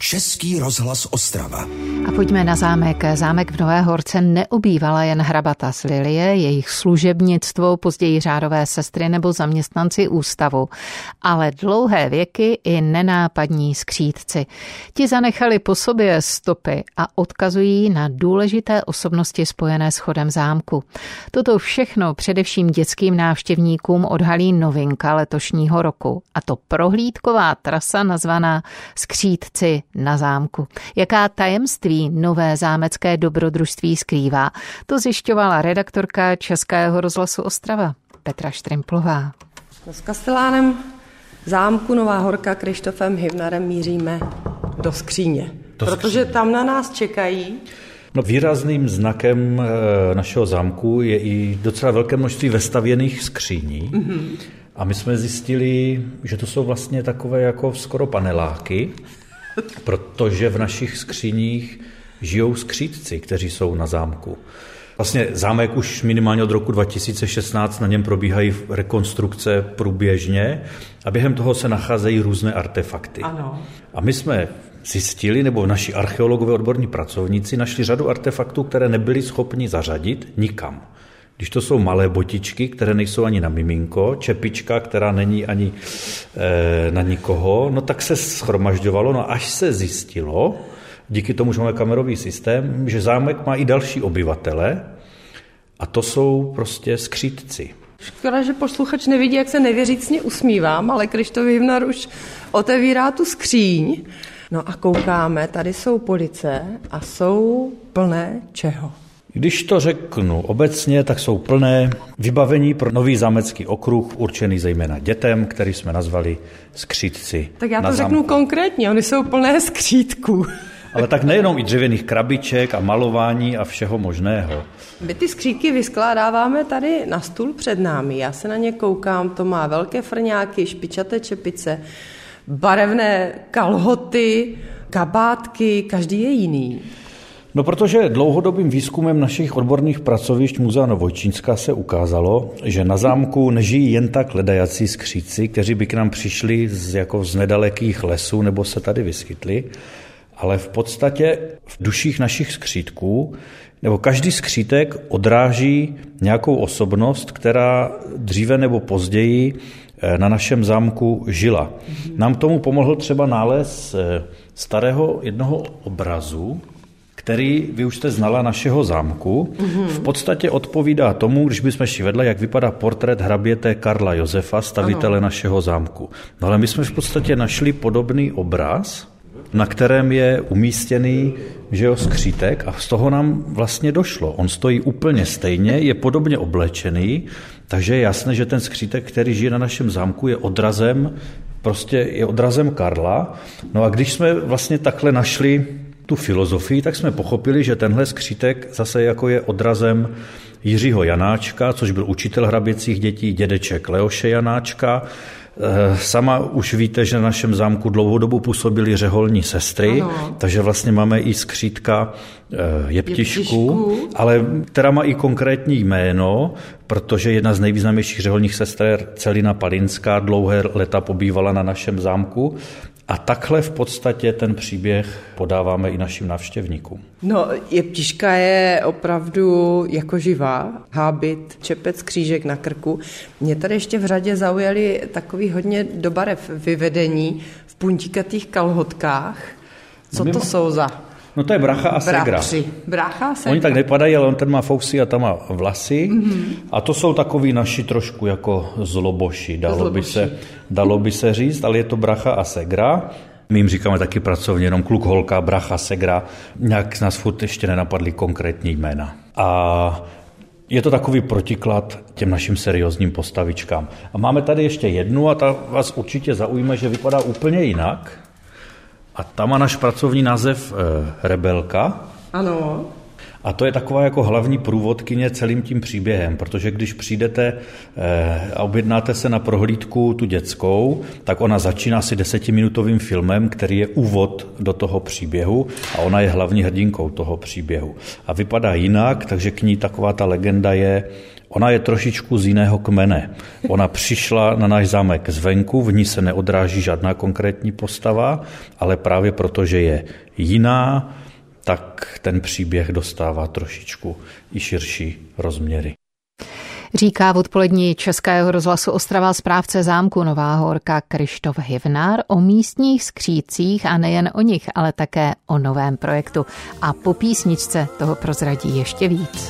Český rozhlas Ostrava. A pojďme na zámek. Zámek v Nové Horce neobývala jen hrabata z Lilie, jejich služebnictvo, později řádové sestry nebo zaměstnanci ústavu, ale dlouhé věky i nenápadní skřítci. Ti zanechali po sobě stopy a odkazují na důležité osobnosti spojené s chodem zámku. Toto všechno především dětským návštěvníkům odhalí novinka letošního roku, a to prohlídková trasa nazvaná Skřítci na zámku. Jaká tajemství nové zámecké dobrodružství skrývá, to zjišťovala redaktorka Českého rozhlasu Ostrava Petra Štrimplová. S kastelánem zámku Nová Horka Krištofem Hivnarem míříme do skříně, protože tam na nás čekají. No, výrazným znakem našeho zámku je i docela velké množství vestavěných skříní. Mm-hmm. A my jsme zjistili, že to jsou vlastně takové jako skoro paneláky, protože v našich skříních žijou skřítci, kteří jsou na zámku. Vlastně zámek už minimálně od roku 2016, na něm probíhají rekonstrukce průběžně a během toho se nacházejí různé artefakty. Ano. A my jsme zjistili, nebo naši archeologové odborní pracovníci našli řadu artefaktů, které nebyli schopni zařadit nikam. Když to jsou malé botičky, které nejsou ani na miminko, čepička, která není ani na nikoho, no tak se shromažďovalo, no až se zjistilo, díky tomu, že máme kamerový systém, že zámek má i další obyvatele a to jsou prostě skřítci. Škoda, že posluchač nevidí, jak se nevěřícně usmívám, ale Krištof Hivnar už otevírá tu skříň. No a koukáme, tady jsou police a jsou plné čeho? Když to řeknu obecně, tak jsou plné vybavení pro nový zámecký okruh, určený zejména dětem, který jsme nazvali skřítci. Tak já to řeknu konkrétně, oni jsou plné skřítků. Ale tak nejenom i dřevěných krabiček a malování a všeho možného. My ty skřítky vyskládáváme tady na stůl před námi. Já se na ně koukám, to má velké frňáky, špičaté čepice, barevné kalhoty, kabátky, každý je jiný. No, protože dlouhodobým výzkumem našich odborných pracovišť Muzea Novojčínska se ukázalo, že na zámku nežijí jen tak ledajací skřítci, kteří by k nám přišli z nedalekých lesů nebo se tady vyskytli, ale v podstatě v duších našich skřítků, nebo každý skřítek odráží nějakou osobnost, která dříve nebo později na našem zámku žila. Nám k tomu pomohl třeba nález starého jednoho obrazu, který vy už jste znala našeho zámku, v podstatě odpovídá tomu, když bychom šli vedle, jak vypadá portrét hraběte Karla Josefa, stavitele našeho zámku. No ale my jsme v podstatě našli podobný obraz, na kterém je umístěný skřítek a z toho nám vlastně došlo. On stojí úplně stejně, je podobně oblečený, takže je jasné, že ten skřítek, který žije na našem zámku, je odrazem Karla. No a když jsme vlastně takhle našli tu filozofii, tak jsme pochopili, že tenhle skřítek zase jako je odrazem Jiřího Janáčka, což byl učitel hraběcích dětí, dědeček Leoše Janáčka. Sama už víte, že na našem zámku dlouhou dobu působily řeholní sestry, ano. Takže vlastně máme i skřítka Jeptišku, ale která má i konkrétní jméno, protože jedna z nejvýznamnějších řeholních sester Celina Palinská dlouhé léta pobývala na našem zámku. A takhle v podstatě ten příběh podáváme i našim návštěvníkům. No, Jeptiška je opravdu jako živá. Hábit, čepec, křížek na krku. Mě tady ještě v řadě zaujaly takový hodně do barev vyvedení v puntíkatých kalhotkách. Co to jsou za? No to je brácha a segra. Brácha a segra. Oni tak nepadají, ale on ten má fousy a tam má vlasy. Mm-hmm. A to jsou takový naši trošku jako zloboši, dalo by se říct, ale je to brácha a segra. My jim říkáme taky pracovně jenom kluk, holka, brácha, segra. Nějak nás furt ještě nenapadly konkrétní jména. A je to takový protiklad těm našim seriózním postavičkám. A máme tady ještě jednu a ta vás určitě zaujme, že vypadá úplně jinak. A tam má náš pracovní název Rebelka. Ano. A to je taková jako hlavní průvodkyně celým tím příběhem, protože když přijdete a objednáte se na prohlídku tu dětskou, tak ona začíná asi 10minutovým filmem, který je úvod do toho příběhu a ona je hlavní hrdinkou toho příběhu. A vypadá jinak, takže k ní taková ta legenda je, ona je trošičku z jiného kmene. Ona přišla na náš zámek zvenku, v ní se neodráží žádná konkrétní postava, ale právě proto, že je jiná, tak ten příběh dostává trošičku i širší rozměry. Říká v odpolední Českého rozhlasu Ostrava správce zámku Nová Horka Krištof Hivnár o místních skřídcích a nejen o nich, ale také o novém projektu. A po písničce toho prozradí ještě víc.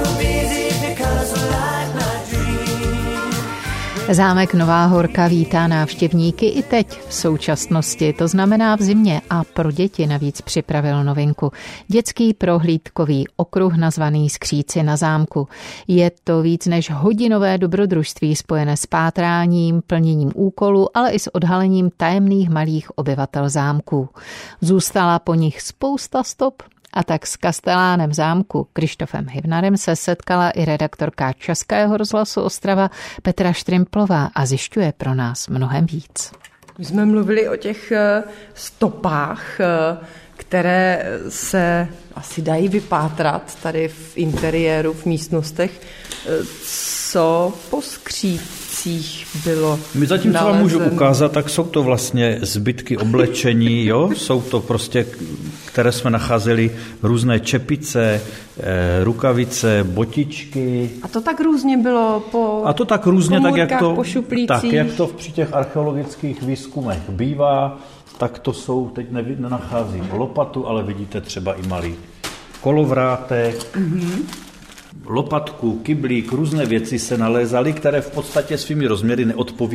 Zámek Nová Horka vítá návštěvníky i teď v současnosti, to znamená v zimě, a pro děti navíc připravil novinku. Dětský prohlídkový okruh nazvaný Skříci na zámku. Je to víc než hodinové dobrodružství spojené s pátráním, plněním úkolů, ale i s odhalením tajemných malých obyvatel zámků. Zůstala po nich spousta stop. A tak s kastelánem zámku Krištofem Hivnarem se setkala i redaktorka Českého rozhlasu Ostrava Petra Štrimplová a zjišťuje pro nás mnohem víc. My jsme mluvili o těch stopách, které se asi dají vypátrat tady v interiéru, v místnostech. Co po skřících bylo My zatím, co vám můžu ukázat, tak jsou to vlastně zbytky oblečení, jo? Jsou to prostě, které jsme nacházeli, různé čepice, rukavice, botičky. A to tak různě bylo po A to tak různě, po šuplících? Tak, jak to při těch archeologických výzkumech bývá, tak to jsou, teď nenacházím lopatu, ale vidíte třeba i malý kolovrátek, lopatku, kyblík, různé věci se nalézaly, které v podstatě svými rozměry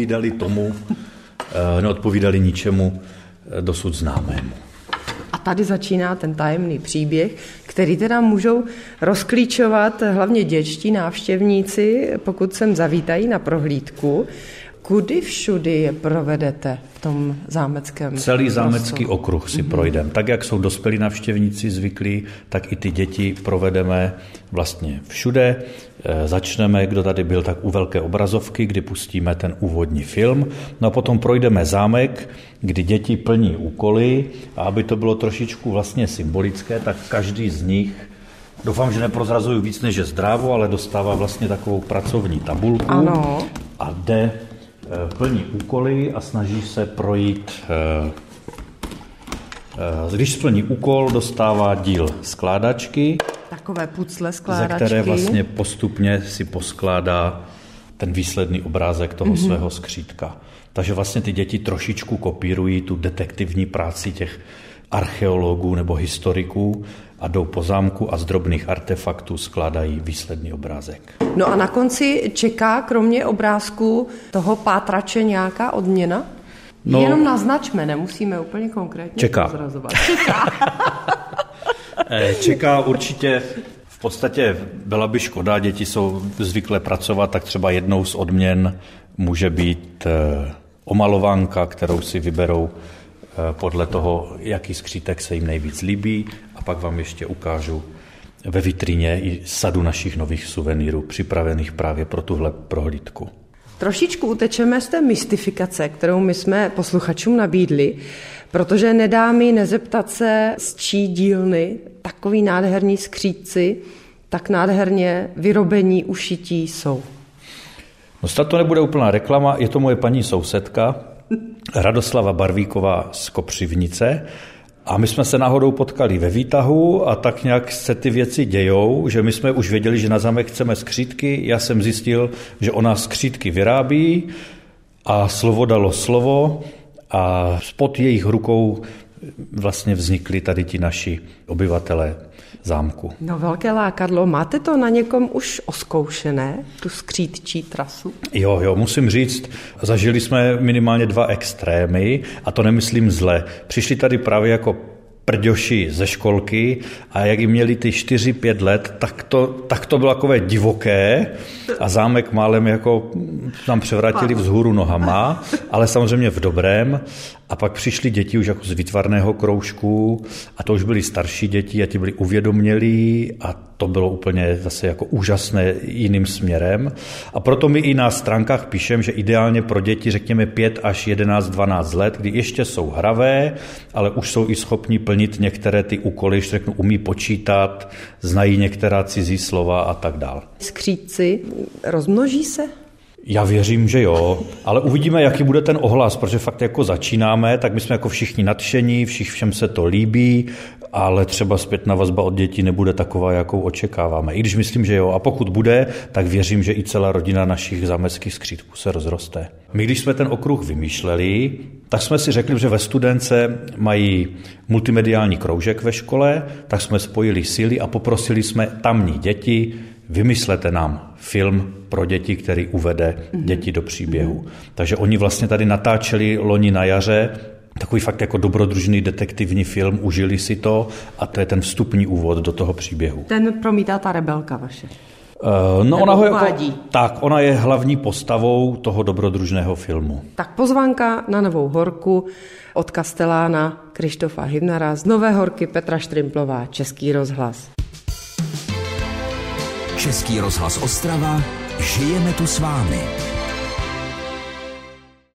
neodpovídaly ničemu dosud známému. A tady začíná ten tajemný příběh, který teda můžou rozklíčovat hlavně dětští návštěvníci, pokud sem zavítají na prohlídku. Kudy všudy je provedete v tom zámeckém Celý zámecký okruh si projdeme. Tak, jak jsou dospělí návštěvníci zvyklí, tak i ty děti provedeme vlastně všude. Začneme, kdo tady byl, tak u velké obrazovky, kdy pustíme ten úvodní film. No a potom projdeme zámek, kdy děti plní úkoly a aby to bylo trošičku vlastně symbolické, tak každý z nich, doufám, že neprozrazuju víc než je zdrávo, ale dostává vlastně takovou pracovní tabulku. Ano. A jde, plní úkoly a snaží se projít. Když splní úkol, dostává díl skládačky. Takové pucle skládačky. Ze které vlastně postupně si poskládá ten výsledný obrázek toho svého skřídka. Takže vlastně ty děti trošičku kopírují tu detektivní práci těch archeologů nebo historiků a jdou po zámku a z drobných artefaktů skládají výsledný obrázek. No a na konci čeká kromě obrázku toho pátrače nějaká odměna? No, jenom naznačme, nemusíme úplně konkrétně prozrazovat. Čeká určitě, v podstatě byla by škoda, děti jsou zvyklé pracovat, tak třeba jednou z odměn může být omalovánka, kterou si vyberou podle toho, jaký skřítek se jim nejvíc líbí, a pak vám ještě ukážu ve vitríně i sadu našich nových suvenýrů, připravených právě pro tuhle prohlídku. Trošičku utečeme z té mystifikace, kterou my jsme posluchačům nabídli, protože nedá mi nezeptat se, z čí dílny takový nádherní skřídci tak nádherně vyrobení, ušití jsou. No snad to nebude úplná reklama, je to moje paní sousedka, Radoslava Barvíková z Kopřivnice, a my jsme se náhodou potkali ve výtahu a tak nějak se ty věci dějou, že my jsme už věděli, že na zámek chceme skřídky. Já jsem zjistil, že ona skřídky vyrábí a slovo dalo slovo a pod jejich rukou vlastně vznikli tady ti naši obyvatelé zámku. No velké lákadlo. Máte to na někom už oskoušené, tu skřídčí trasu? Jo, musím říct, zažili jsme minimálně 2 extrémy a to nemyslím zle. Přišli tady právě jako prďoši ze školky a jak jim měli ty 4-5 let, tak to bylo takové divoké a zámek málem jako tam převrátili vzhůru nohama, ale samozřejmě v dobrém. A pak přišly děti už jako z výtvarného kroužku a to už byly starší děti a ti byli uvědomělí a to bylo úplně zase jako úžasné jiným směrem. A proto my i na stránkách píšeme, že ideálně pro děti řekněme 5 až 11, 12 let, kdy ještě jsou hravé, ale už jsou i schopni plnit některé ty úkoly, že řeknu, umí počítat, znají některá cizí slova a tak dál. Skřídci rozmnoží se? Já věřím, že jo, ale uvidíme, jaký bude ten ohlas, protože fakt jako začínáme, tak my jsme jako všichni nadšení, všem se to líbí, ale třeba zpětná vazba od dětí nebude taková, jakou očekáváme. I když myslím, že jo, a pokud bude, tak věřím, že i celá rodina našich zámeckých skřídků se rozroste. My, když jsme ten okruh vymýšleli, tak jsme si řekli, že ve Studence mají multimediální kroužek ve škole, tak jsme spojili síly a poprosili jsme tamní děti, vymyslete nám film pro děti, který uvede děti do příběhu. Takže oni vlastně tady natáčeli loni na jaře takový fakt jako dobrodružný detektivní film, užili si to a to je ten vstupní úvod do toho příběhu. Ten promítá ta rebelka vaše. Ona je hlavní postavou toho dobrodružného filmu. Tak pozvánka na Novou Horku od kastelána Krištofa Hybnara, z Nové Horky Petra Štrimplová, Český rozhlas. Český rozhlas Ostrava, žijeme tu s vámi.